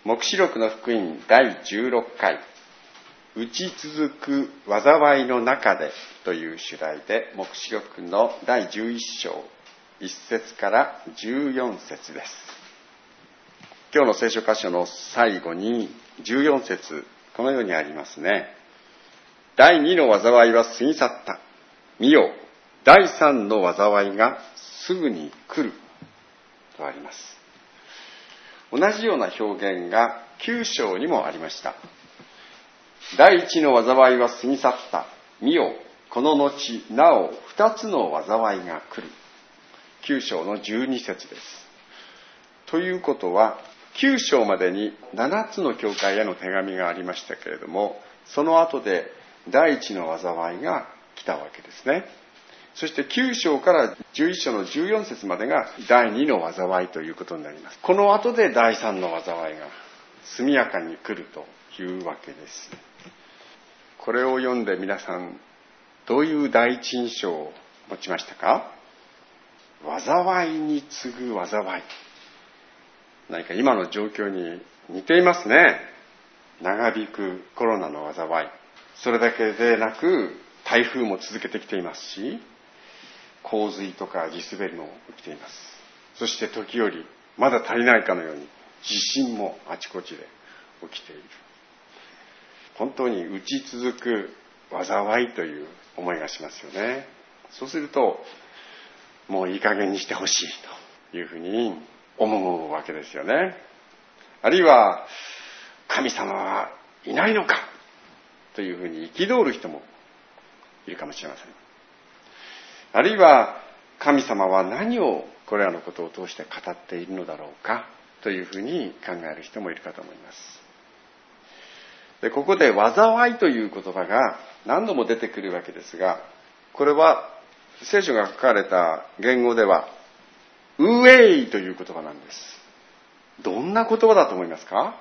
黙示録の福音第16回、打ち続く災いの中でという主題で、黙示録の第11章1節から14節です。今日の聖書箇所の最後に14節、このようにありますね。第2の災いは過ぎ去った。見よ、第3の災いがすぐに来るとあります。同じような表現が9章にもありました。第1の災いは過ぎ去った。見よ、この後なお2つの災いが来る。9章の12節です。ということは、9章までに7つの教会への手紙がありましたけれども、その後で第1の災いが来たわけですね。そして9章から11章の14節までが第2の災いということになります。この後で第3の災いが速やかに来るというわけです。これを読んで皆さん、どういう第一印象を持ちましたか？災いに次ぐ災い。何か今の状況に似ていますね。長引くコロナの災い。それだけでなく、台風も続けてきていますし、洪水とか地滑りも起きています。そして時折、まだ足りないかのように、地震もあちこちで起きている。本当に打ち続く災いという思いがしますよね。そうすると、もういい加減にしてほしいというふうに思うわけですよね。あるいは、神様はいないのかというふうに憤る人もいるかもしれません。あるいは、神様は何をこれらのことを通して語っているのだろうかというふうに考える人もいるかと思います。で、ここで災いという言葉が何度も出てくるわけですが、これは聖書が書かれた言語ではウェイという言葉なんです。どんな言葉だと思いますか？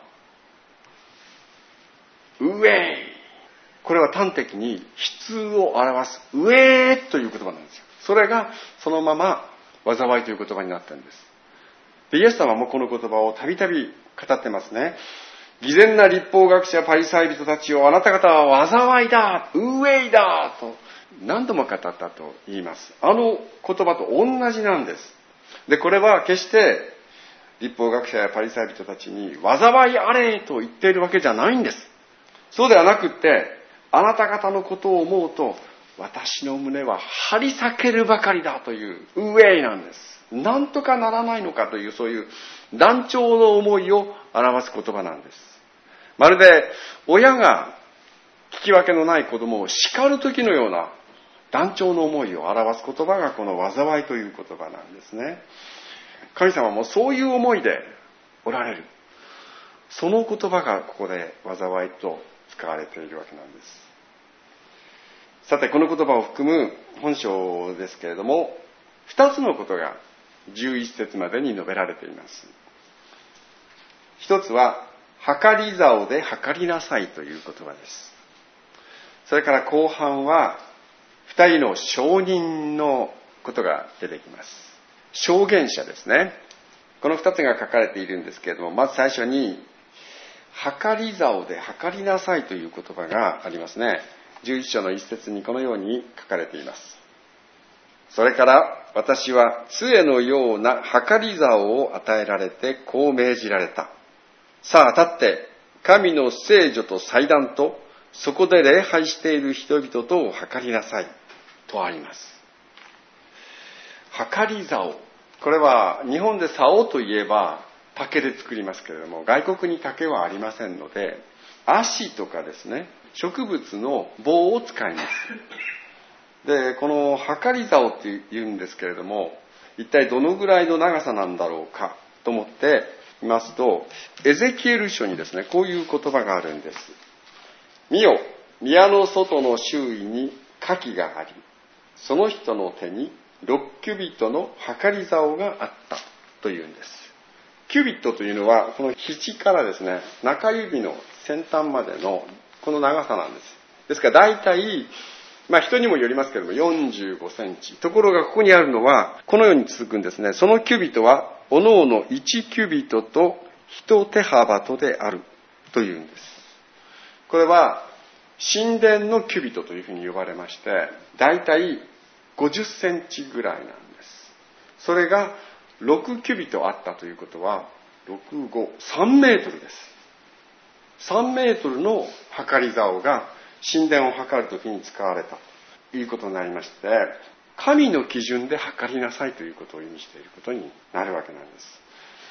ウェイ。これは端的に悲痛を表すウェーという言葉なんですよ。それがそのまま災いという言葉になったんです。で、イエス様もこの言葉をたびたび語ってますね。偽善な律法学者パリサイ人たちをあなた方は災いだ、ウェイだと何度も語ったと言います。あの言葉と同じなんです。で、これは決して律法学者やパリサイ人たちに災いあれと言っているわけじゃないんです。そうではなくって、あなた方のことを思うと私の胸は張り裂けるばかりだというウェイなんです。なんとかならないのかという、そういう断腸の思いを表す言葉なんです。まるで親が聞き分けのない子供を叱る時のような断腸の思いを表す言葉がこの災いという言葉なんですね。神様もそういう思いでおられる。その言葉がここで災いと使われているわけなんです。さて、この言葉を含む本章ですけれども、2つのことが11節までに述べられています。一つは、計り竿で計りなさいという言葉です。それから後半は、2人の証人のことが出てきます。証言者ですね。この2つが書かれているんですけれども、まず最初に、計り竿で計りなさいという言葉がありますね。11章の一節にこのように書かれています。それから私は杖のような計り竿を与えられてこう命じられた。さあ立って神の聖女と祭壇とそこで礼拝している人々とを計りなさいとあります。計り竿。これは日本で竿といえば竹で作りますけれども、外国に竹はありませんので、葦とかですね、植物の棒を使います。で、この計り竿って言うんですけれども、一体どのぐらいの長さなんだろうかと思っていますと、エゼキエル書にですね、こういう言葉があるんです。見よ、宮の外の周囲に垣があり、その人の手に6キュビットの計り竿があったというんです。キュビットというのは、この肘からですね、中指の先端までのこの長さなんです。ですから大体、人にもよりますけれども45センチ。ところがここにあるのは、このように続くんですね。そのキュビットは、おのおの1キュビットと一手幅とであるというんです。これは神殿のキュビトというふうに呼ばれまして、だいたい50センチぐらいなんです。それが6キュビトあったということは、6、5、3メートルです。3メートルの測り竿が神殿を測るときに使われたということになりまして、神の基準で測りなさいということを意味していることになるわけなんです。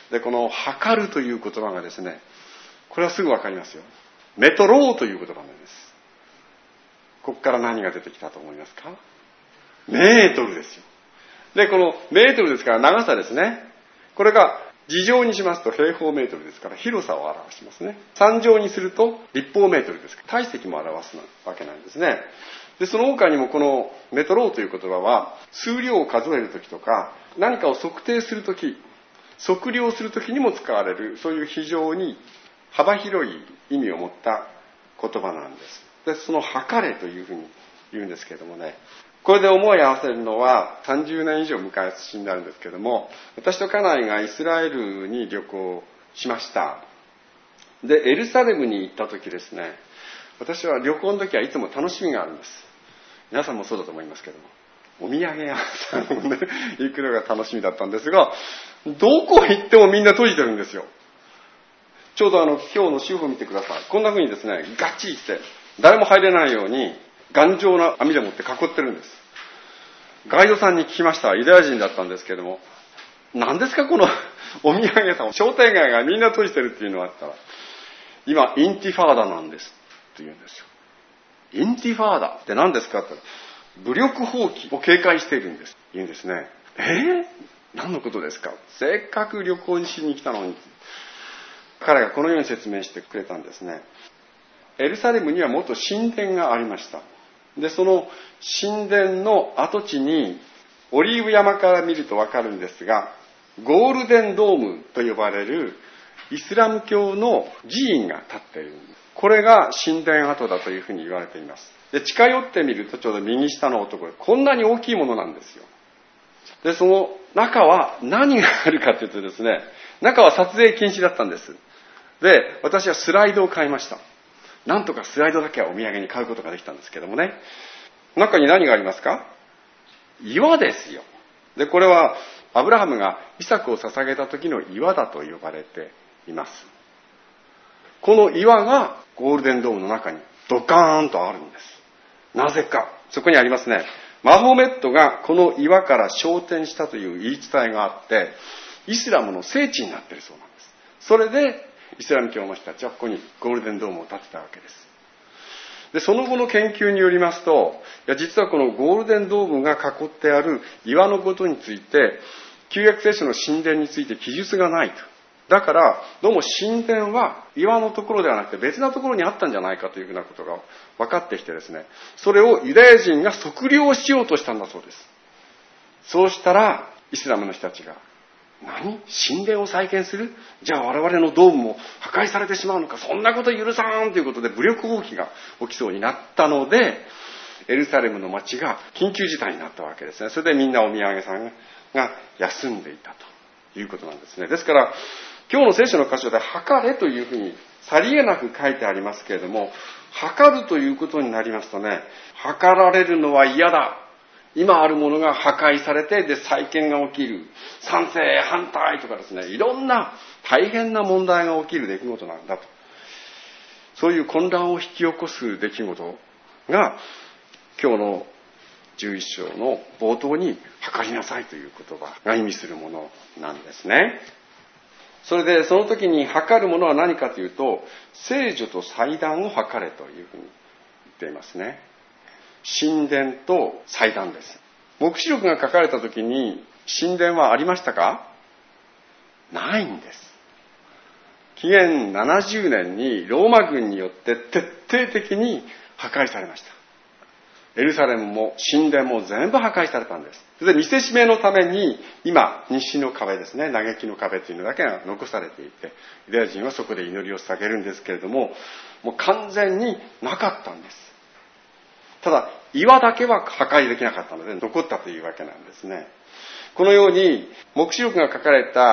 で、この測るという言葉がですね、これはすぐわかりますよ。メトローという言葉なんです。ここから何が出てきたと思いますか？メートルですよ。で、このメートルですから長さですね。これが2乗にしますと平方メートルですから広さを表しますね。3乗にすると立方メートルですから体積も表すわけなんですね。で、その他にもこのメトローという言葉は数量を数えるときとか何かを測定するとき、測量するときにも使われる、そういう非常に幅広い意味を持った言葉なんです。で、その測れというふうに言うんですけれどもね、これで思い合わせるのは30年以上昔になるんですけれども、私と家内がイスラエルに旅行しました。で、エルサレムに行った時ですね、私は旅行の時はいつも楽しみがあるんです。皆さんもそうだと思いますけども、お土産屋さんをね、行くのが楽しみだったんですが、どこ行ってもみんな閉じてるんですよ。ちょうど今日の週報見てください。こんな風にですね、ガッチリして誰も入れないように頑丈な網でもって囲ってるんです。ガイドさんに聞きました。ユダヤ人だったんですけども、何ですかこのお土産屋さん、商店街がみんな閉じてるっていうのがあったら、今インティファーダなんですって言うんですよ。インティファーダって何ですかって言ったら、武力蜂起を警戒しているんです。言うんですね。何のことですか？せっかく旅行にしに来たのに。彼がこのように説明してくれたんですね。エルサレムには元神殿がありました。で、その神殿の跡地にオリーブ山から見るとわかるんですが、ゴールデンドームと呼ばれるイスラム教の寺院が建っているんです。これが神殿跡だというふうに言われています。で、近寄ってみるとちょうど右下のところ、こんなに大きいものなんですよ。で、その中は何があるかというとですね、中は撮影禁止だったんです。で、私はスライドを買いました。なんとかスライドだけはお土産に買うことができたんですけどもね。中に何がありますか？岩ですよ。で、これはアブラハムがイサクを捧げた時の岩だと呼ばれています。この岩がゴールデンドームの中にドカーンとあるんです。なぜか。そこにありますね。マホメットがこの岩から昇天したという言い伝えがあって、イスラムの聖地になっているそうなんです。それでイスラム教の人たちはここにゴールデンドームを建てたわけです。で、その後の研究によりますと、実はこのゴールデンドームが囲ってある岩のことについて、旧約聖書の神殿について記述がないと。だから、どうも神殿は岩のところではなくて別なところにあったんじゃないかというふうなことが分かってきてですね、それをユダヤ人が測量しようとしたんだそうです。そうしたら、イスラムの人たちが、神殿を再建する？じゃあ我々のドームも破壊されてしまうのか？そんなこと許さんということで武力蜂起が起きそうになったので、エルサレムの町が緊急事態になったわけですね。それでみんなお土産さんが休んでいたということなんですね。ですから、今日の聖書の箇所で測れというふうにさりげなく書いてありますけれども、測るということになりますとね、測られるのは嫌だ。今あるものが破壊されて、で、再建が起きる。賛成、反対とかですね、いろんな大変な問題が起きる出来事なんだと。そういう混乱を引き起こす出来事が、今日の11章の冒頭に測りなさいという言葉が意味するものなんですね。それで、その時に測るものは何かというと、聖女と祭壇を測れというふうに言っていますね。神殿と祭壇です。黙示録が書かれた時に神殿はありましたか？ないんです。紀元70年にローマ軍によって徹底的に破壊されました。エルサレムも神殿も全部破壊されたんです。それで見せしめのために今西の壁ですね、嘆きの壁というのだけが残されていて、ユダヤ人はそこで祈りを捧げるんですけれども、もう完全になかったんです。ただ岩だけは破壊できなかったので残ったというわけなんですね。このように黙示録が書かれた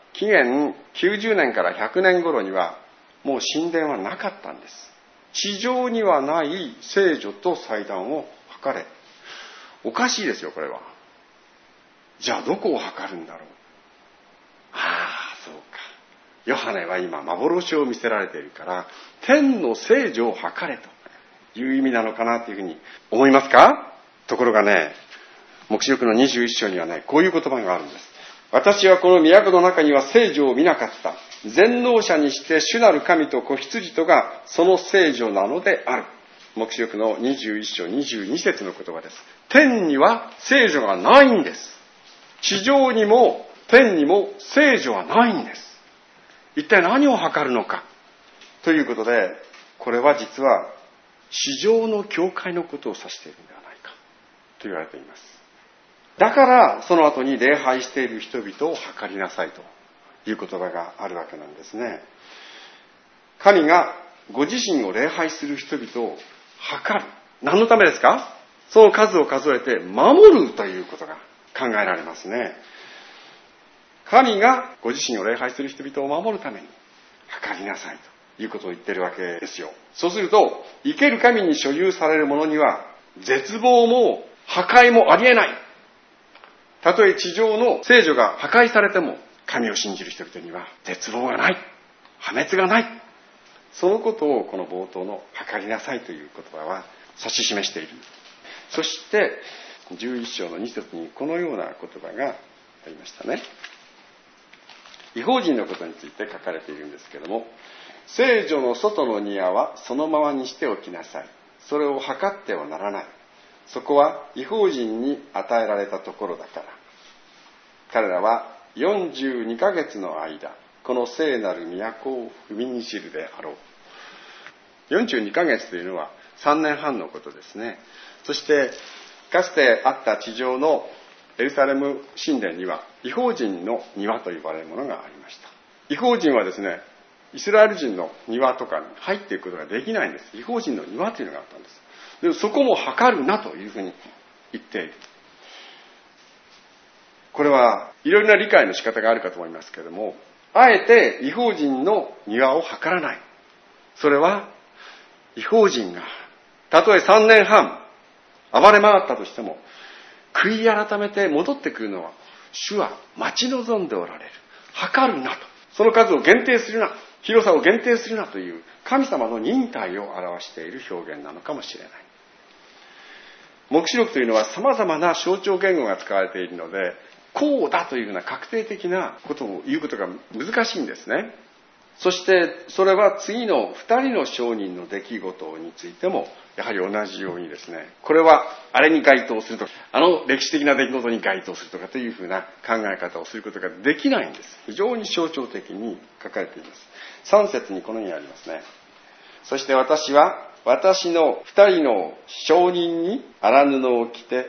紀元90年から100年頃にはもう神殿はなかったんです。地上にはない聖女と祭壇を測れ。おかしいですよ、これは。じゃあどこを測るんだろう。そうか。ヨハネは今幻を見せられているから、天の聖女を測れという意味なのかなというふうに思いますか？ところがね、黙示録の21章にはね、こういう言葉があるんです。私はこの都の中には聖女を見なかった。全能者にして主なる神と子羊とがその聖女なのである。黙示録の21章22節の言葉です。天には聖女がないんです。地上にも天にも聖女はないんです。一体何を測るのかということで、これは実は地上の教会のことを指しているのではないかと言われています。だからその後に礼拝している人々を測りなさいという言葉があるわけなんですね。神がご自身を礼拝する人々を測る。何のためですか？その数を数えて守るということが考えられますね。神がご自身を礼拝する人々を守るために測りなさいということを言っているわけですよ。そうすると、生ける神に所有される者には絶望も破壊もありえない。たとえ地上の聖女が破壊されても、神を信じる人々には絶望がない。破滅がない。そのことをこの冒頭の測りなさいという言葉は指し示している。そして11章の2節にこのような言葉がありましたね。異邦人のことについて書かれているんですけれども、聖女の外の庭はそのままにしておきなさい。それを測ってはならない。そこは異邦人に与えられたところだから。彼らは42ヶ月の間、この聖なる都を踏みにじるであろう。42ヶ月というのは3年半のことですね。そしてかつてあった地上のエルサレム神殿には異邦人の庭と呼ばれるものがありました。異邦人はですね、イスラエル人の庭とかに入っていくことができないんです。異邦人の庭というのがあったんです。でもそこも測るなというふうに言っている。これはいろいろな理解の仕方があるかと思いますけれども、あえて異邦人の庭を測らない。それは異邦人がたとえ3年半暴れ回ったとしても、悔い改めて戻ってくるのは主は待ち望んでおられる。測るなと。その数を限定するな。広さを限定するなという神様の忍耐を表している表現なのかもしれない。黙示録というのは様々な象徴言語が使われているので、こうだというような確定的なことを言うことが難しいんですね。そしてそれは次の2人の証人の出来事についてもやはり同じようにですね、これはあれに該当するとか、あの歴史的な出来事に該当するとかというふうな考え方をすることができないんです。非常に象徴的に書かれています。3節にこのようにありますね。そして私は私の2人の証人に荒布を着て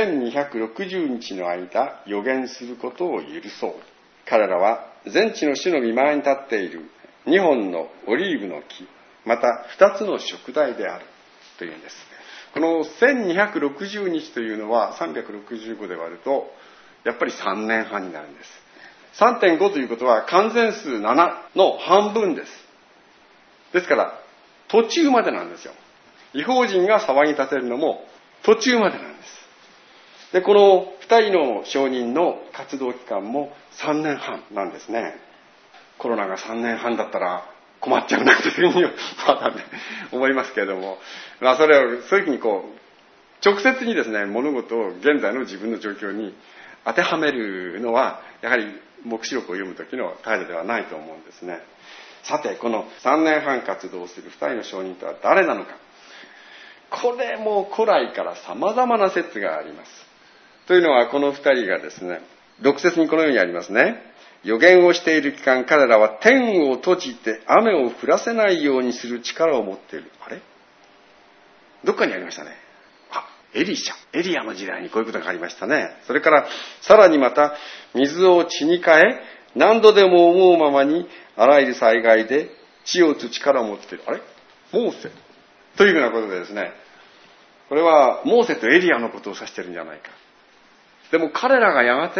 1260日の間予言することを許そう。彼らは全地の主の御前に立っている2本のオリーブの木、また2つの燭台であるというんです。この1260日というのは365で割るとやっぱり3年半になるんです。3.5 ということは完全数7の半分です。ですから途中までなんですよ。異邦人が騒ぎ立てるのも途中までなんです。で、この2人の証人の活動期間も3年半なんですね。コロナが3年半だったら困っちゃうなというふうに思いますけれども、それをそういうふうに直接にですね、物事を現在の自分の状況に当てはめるのはやはり黙示録を読む時の態度ではないと思うんですね。さて、この3年半活動する2人の証人とは誰なのか。これも古来から様々な説があります。というのはこの2人がですね、6節にこのようにありますね。預言をしている期間、彼らは天を閉じて雨を降らせないようにする力を持っている。あれ？どっかにありましたね。エリアの時代にこういうことがありましたね。それからさらにまた水を血に変え、何度でも思うままにあらゆる災害で血を打つ力を持っている。あれ？モーセというようなことでですね、これはモーセとエリアのことを指しているんじゃないか。でも彼らがやがて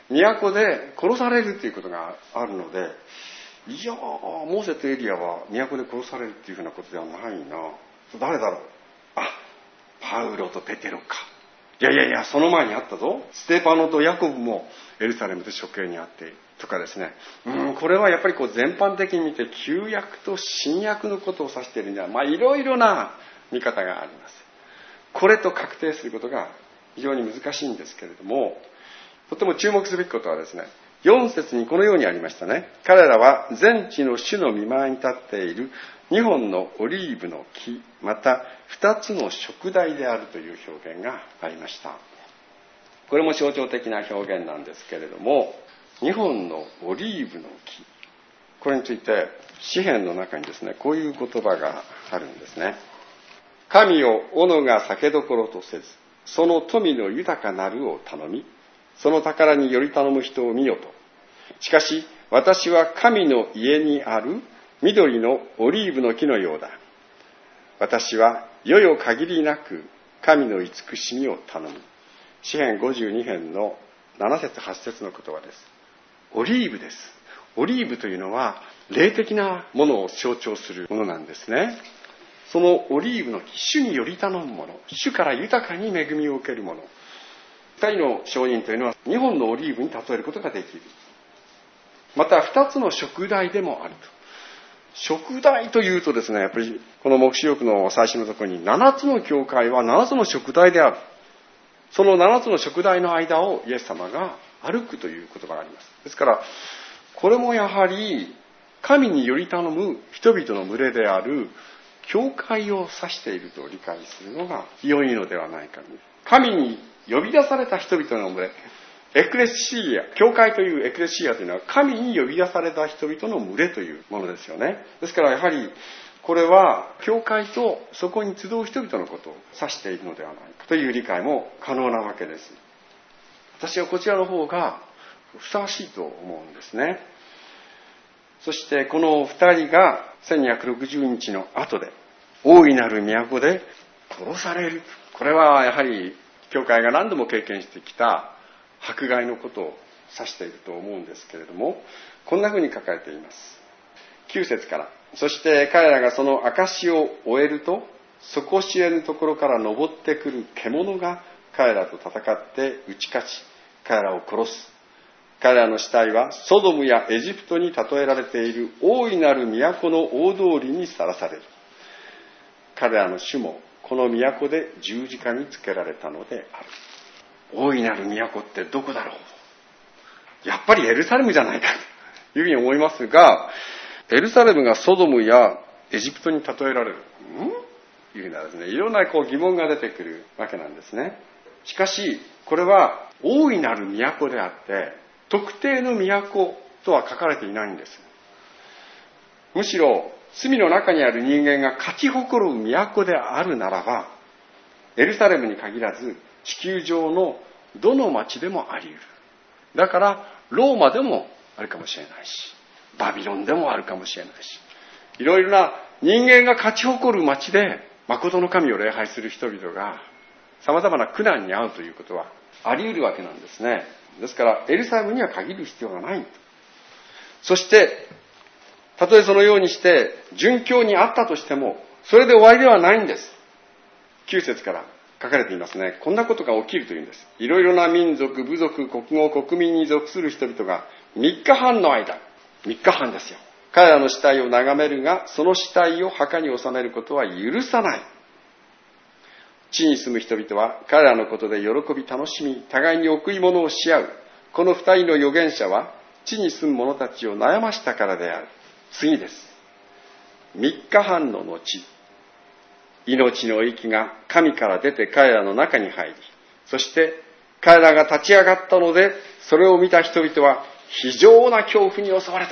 都で殺されるということがあるので、いやモーセとエリアは都で殺されるっていうふうなことではないな。誰だろう。パウロとペテロか。いやその前にあったぞ。ステパノとヤコブもエルサレムで処刑にあっているとかですね。これはやっぱり全般的に見て旧約と新約のことを指しているには、いろいろな見方があります。これと確定することが非常に難しいんですけれども、とても注目すべきことはですね、4節にこのようにありましたね。彼らは全地の主の御前に立っている2本のオリーブの木、また2つの燭台であるという表現がありました。これも象徴的な表現なんですけれども、2本のオリーブの木、これについて詩篇の中にですね、こういう言葉があるんですね。神を斧が酒どころとせず、その富の豊かなるを頼み、その宝により頼む人を見よと。しかし私は神の家にある緑のオリーブの木のようだ。私は世々限りなく神の慈しみを頼む。詩編52編の7節8節の言葉です。オリーブです。オリーブというのは霊的なものを象徴するものなんですね。そのオリーブの木、主により頼むもの、主から豊かに恵みを受けるもの。2人の証人というのは2本のオリーブに例えることができる。また2つの燭台でもあると。燭台というとですね、やっぱりこの黙示録の最初のところに7つの教会は7つの燭台である。その7つの燭台の間をイエス様が歩くという言葉があります。ですからこれもやはり神により頼む人々の群れである教会を指していると理解するのが良いのではないか。神に呼び出された人々の群れ、エクレシア、教会というエクレシアというのは神に呼び出された人々の群れというものですよね。ですからやはりこれは教会とそこに集う人々のことを指しているのではないかという理解も可能なわけです。私はこちらの方がふさわしいと思うんですね。そしてこの2人が1260日の後で大いなる都で殺される。これはやはり教会が何度も経験してきた迫害のことを指していると思うんですけれども、こんなふうに書かれています。9節から。そして彼らがその証を終えると、底知れぬところから登ってくる獣が彼らと戦って打ち勝ち、彼らを殺す。彼らの死体はソドムやエジプトに例えられている大いなる都の大通りにさらされる。彼らの主もこの都で十字架につけられたのである。大いなる都ってどこだろう。やっぱりエルサレムじゃないかというふうに思いますが、エルサレムがソドムやエジプトに例えられるというふうなですね、いろんな疑問が出てくるわけなんですね。しかしこれは大いなる都であって特定の都とは書かれていないんです。むしろ罪の中にある人間が勝ち誇る都であるならば、エルサレムに限らず地球上のどの町でもあり得る。だからローマでもあるかもしれないし、バビロンでもあるかもしれないし、いろいろな人間が勝ち誇る町で誠の神を礼拝する人々が様々な苦難に遭うということはあり得るわけなんですね。ですからエルサレムには限る必要がない。そしてたとえそのようにして殉教にあったとしてもそれで終わりではないんです。9節から書かれていますね。こんなことが起きるというんです。いろいろな民族、部族、国語、国民に属する人々が3日半の間、3日半ですよ。彼らの死体を眺めるが、その死体を墓に収めることは許さない。地に住む人々は彼らのことで喜び楽しみ、互いに贈り物をし合う。この2人の預言者は地に住む者たちを悩ましたからである。次です。3日半の後、命の息が神から出て彼らの中に入り、そして彼らが立ち上がったので、それを見た人々は非常な恐怖に襲われた。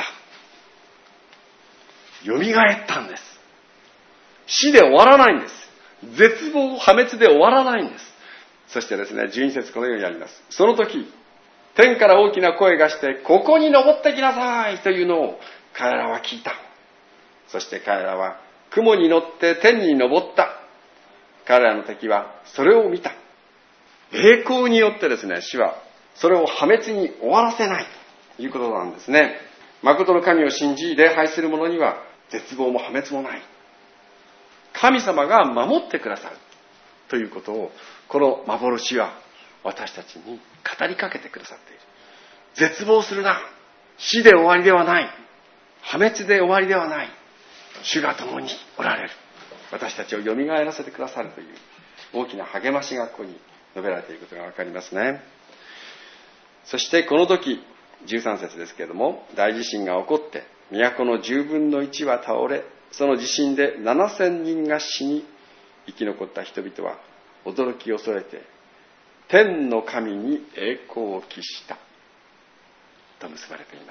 蘇ったんです。死で終わらないんです。絶望破滅で終わらないんです。そしてですね、12節このようにあります。その時、天から大きな声がして、ここに登ってきなさいというのを彼らは聞いた。そして彼らは雲に乗って天に登った。彼らの敵はそれを見た。栄光によってですね、主はそれを破滅に終わらせないということなんですね。誠の神を信じ礼拝する者には絶望も破滅もない。神様が守ってくださるということを、この幻は私たちに語りかけてくださっている。絶望するな。死で終わりではない。破滅で終わりではない。主が共におられる。私たちを蘇らせてくださるという大きな励ましがここに述べられていることがわかりますね。そしてこの時、13節ですけれども、大地震が起こって都の10分の1は倒れ、その地震で7000人が死に、生き残った人々は驚き恐れて天の神に栄光を期したと結ばれています。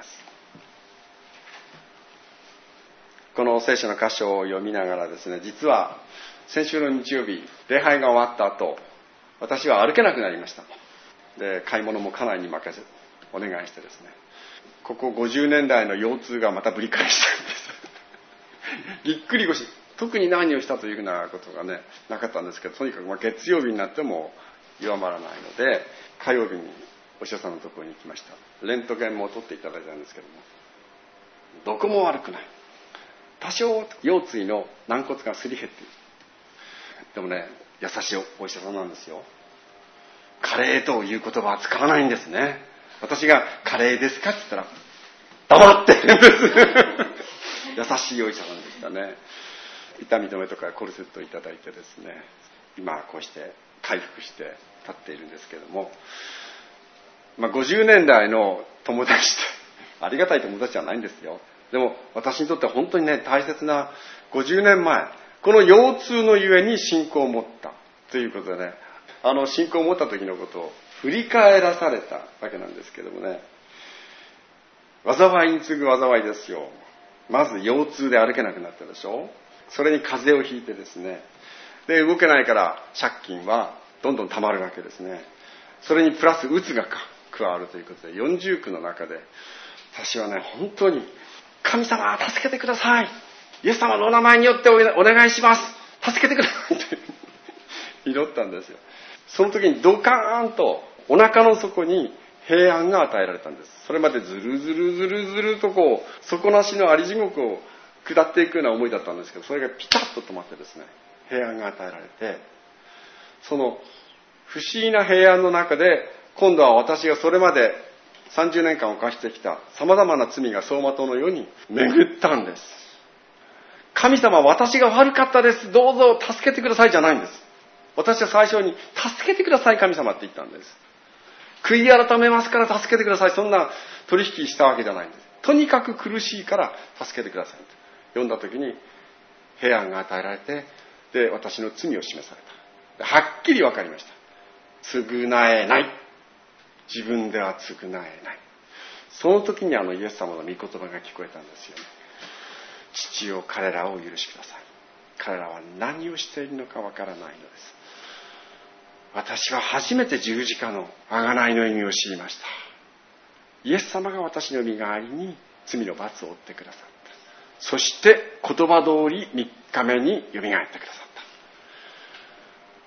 この聖書の箇所を読みながらですね、実は先週の日曜日礼拝が終わった後、私は歩けなくなりました。で、買い物も家内に任せお願いしてですね、ここ50年代の腰痛がまたぶり返したんですぎっくり腰、特に何をしたというふうなことがねなかったんですけど、とにかく月曜日になっても弱まらないので、火曜日にお医者さんのところに行きました。レントゲンも取っていただいたんですけども、どこも悪くない。多少腰椎の軟骨がすり減っている。でもね、優しいお医者さんなんですよ。加齢という言葉は使わないんですね。私が加齢ですかって言ったら黙ってるんです優しいお医者さんでしたね。痛み止めとかコルセットをいただいてですね、今こうして回復して立っているんですけども、50年代の友達ってありがたい友達じゃないんですよ。でも私にとっては本当にね、大切な50年前、この腰痛のゆえに信仰を持ったということでね、信仰を持った時のことを振り返らされたわけなんですけどもね、災いに次ぐ災いですよ。まず腰痛で歩けなくなったでしょ。それに風邪をひいてですね、で動けないから借金はどんどん溜まるわけですね。それにプラスうつが加わるということで、40句の中で私はね、本当に神様助けてください、イエス様のお名前によってお願いします、助けてくださいって祈ったんですよ。その時にドカーンとお腹の底に平安が与えられたんです。それまでずるずるずるずると底なしのあり地獄を下っていくような思いだったんですけど、それがピタッと止まってですね、平安が与えられて、その不思議な平安の中で、今度は私がそれまで30年間犯してきた様々な罪が走馬灯のように巡ったんです。神様、私が悪かったです、どうぞ助けてくださいじゃないんです。私は最初に助けてください神様って言ったんです。悔い改めますから助けてください、そんな取引したわけじゃないんです。とにかく苦しいから助けてくださいと読んだ時に平安が与えられて、で私の罪を示された。はっきり分かりました。償えない、自分では償えない。その時にイエス様の御言葉が聞こえたんですよね。父よ、彼らをお許しください、彼らは何をしているのか分からないのです。私は初めて十字架の贖いの意味を知りました。イエス様が私の身代わりに罪の罰を負ってくださった。そして言葉通り3日目によみがえってくださった。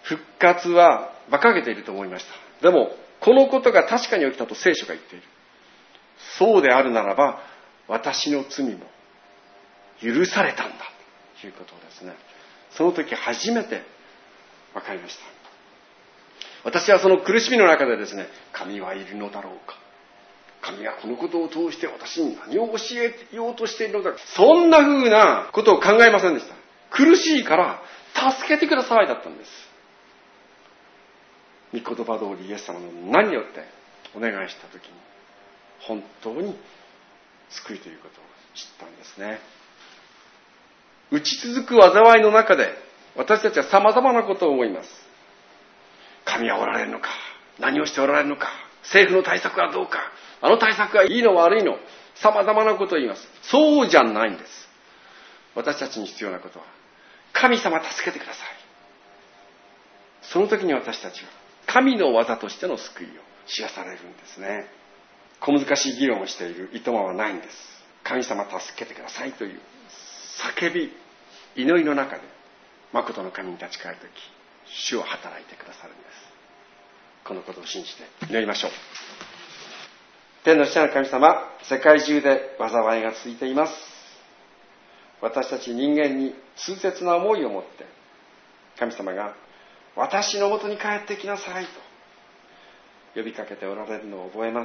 復活は馬鹿げていると思いました。でもこのことが確かに起きたと聖書が言っている。そうであるならば私の罪も許されたんだということですね。その時初めて分かりました。私はその苦しみの中でですね、神はいるのだろうか、神はこのことを通して私に何を教えようとしているのだろうか、そんな風なことを考えませんでした。苦しいから助けてくださいだったんです。御言葉通りイエス様の何によってお願いした時に本当に救いということを知ったんですね。打ち続く災いの中で私たちは様々なことを思います。神はおられるのか、何をしておられるのか、政府の対策はどうか、あの対策はいいの悪いの、様々なことを言います。そうじゃないんです。私たちに必要なことは神様助けてください。その時に私たちは神の技としての救いを知らされるんですね。小難しい議論をしているいとまはないんです。神様助けてくださいという叫び、祈りの中で誠の神に立ち返るとき、主を働いてくださるんです。 このことを信じて祈りましょう。天の父なる神様、世界中で災いが続いています。私たち人間に痛切な思いを持って神様が私のもとに帰ってきなさいと呼びかけておられるのを覚えます。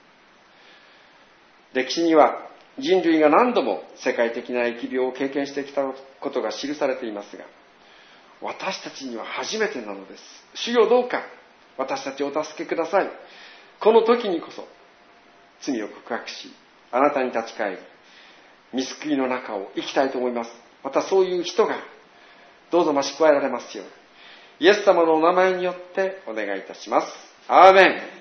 歴史には人類が何度も世界的な疫病を経験してきたことが記されていますが、私たちには初めてなのです。主よ、どうか私たちをお助けください。この時にこそ罪を告白し、あなたに立ち返り、御救いの中を生きたいと思います。またそういう人がどうぞ増し加えられますように、イエス様のお名前によってお願いいたします。アーメン。